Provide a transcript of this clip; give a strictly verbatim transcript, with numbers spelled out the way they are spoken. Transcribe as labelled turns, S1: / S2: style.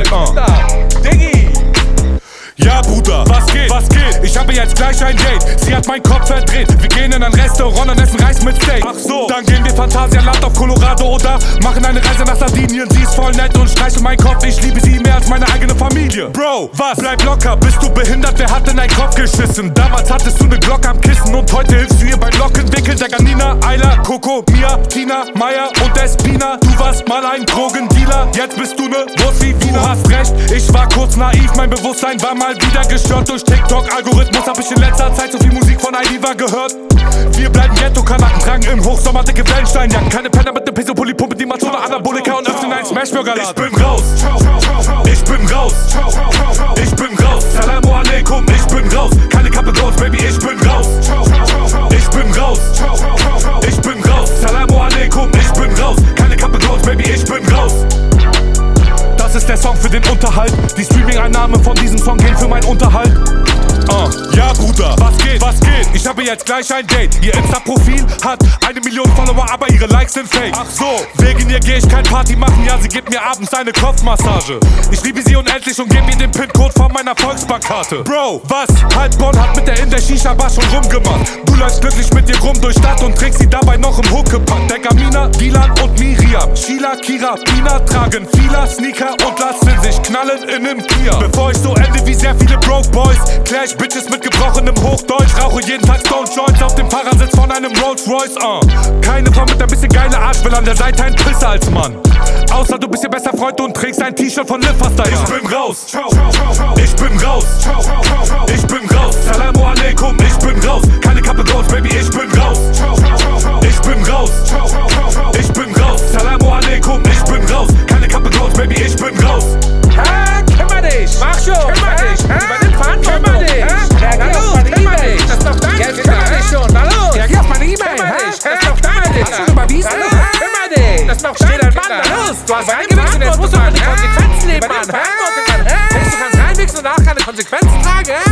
S1: Freestyle, uh.
S2: Diggi!
S1: Ja, Bruder, was geht, was geht? Ich habe jetzt gleich ein Date. Sie hat meinen Kopf verdreht. Wir gehen in ein Restaurant und essen Reis mit Steak. Ach so, dann gehen wir Phantasialand auf Colorado oder machen eine Reise nach Sardinien. Sie ist voll nett und streichelt meinen Kopf. Ich liebe sie mehr als meine eigene Familie. Bro, was? Bleib locker, bist du behindert? Wer hat in deinen Kopf geschissen? Damals hattest du ne Glocke am Kissen und heute hilfst du ihr beim Lockenwickeln. Der Ganina, Ayla, Coco, Mia, Tina, Maya und Espina. Du warst mal ein Drogendealer, jetzt bist du ne Wurst wie Wiener. Du hast recht, ich war kurz naiv, mein Bewusstsein war mal wieder gestört durch TikTok-Algorithmus. Hab ich in letzter Zeit so viel Musik von Aidiva gehört. Wir bleiben Ghetto-Kanaken, tragen im Hochsommer dicke Wellensteinjacken. Keine Penner mit dem Peso-Pulli, pumpe die Matona Anabolika und öffnen einen Smashburger-Laden. Ich bin raus, ich bin raus, ich bin raus. Salamu alaikum, ich bin raus. Keine Kappe Ghost, Baby, ich bin raus. Ich bin raus, ich bin raus. Salamu alaikum, ich bin raus. Keine Kappe Ghost, Baby, ich bin raus. Das ist der Song für den Unterhalt. Die Streaming-Einnahmen von diesem Song gehen für meinen Unterhalt. Uh, ja, Bruder, was geht, was geht? Ich habe jetzt gleich ein Date. Ihr Insta-Profil hat eine Million Follower, aber ihre Likes sind fake. Ach so, wegen ihr geh ich kein Party machen. Ja, sie gibt mir abends eine Kopfmassage. Ich liebe sie unendlich und gebe ihr den PIN-Code von meiner Volksbankkarte. Bro, was? Halb Bonn hat mit der in der Shisha-Bar schon rumgemacht. Du läufst glücklich mit ihr rum durch Stadt und trägst sie dabei noch im Huckepack. Der Gamina, Dilan und Miriam, Sheila, Kira, Pina tragen Fila, Sneaker und lassen sich knallen in nem Kia. Bevor ich so ende wie sehr viele Broke Boys, klär ich Bitches mit gebrochenem Hochdeutsch. Rauche jeden Tag Stone Joints auf dem Fahrersitz von einem Rolls Royce, uh. Keine Frau mit ein bisschen geiler Arsch will an der Seite ein Pisser als Mann. Außer du bist ihr bester Freund und trägst ein T-Shirt von Liv Fasta. Ich bin raus, ich bin raus, ich bin raus. Salamu alaikum, ich bin raus. Keine Kappe Ghost, Baby, ich bin raus. Ich bin raus, ich bin raus. Salamu alaikum, ich bin raus. Keine Kappe Ghost, Baby, ich bin raus.
S2: Hä? Kümmer dich! Mach schon! Kümmer dich! Übernimm Verantwortung! Kümmer dich! Reagier auf meine E-Mail! Das ist doch dein Geld! Kümmer dich schon! Na los! Reagier auf meine E-Mail! Das ist doch dein Geld! Hast du überwiesen? Kümmer dich! Das ist doch dein Geld! Mann, na los! Du hast reingewichst und jetzt musst du mal die Konsequenzen nehmen, Mann! Denkst du, du kannst reinwichsen und danach keine Konsequenzen tragen?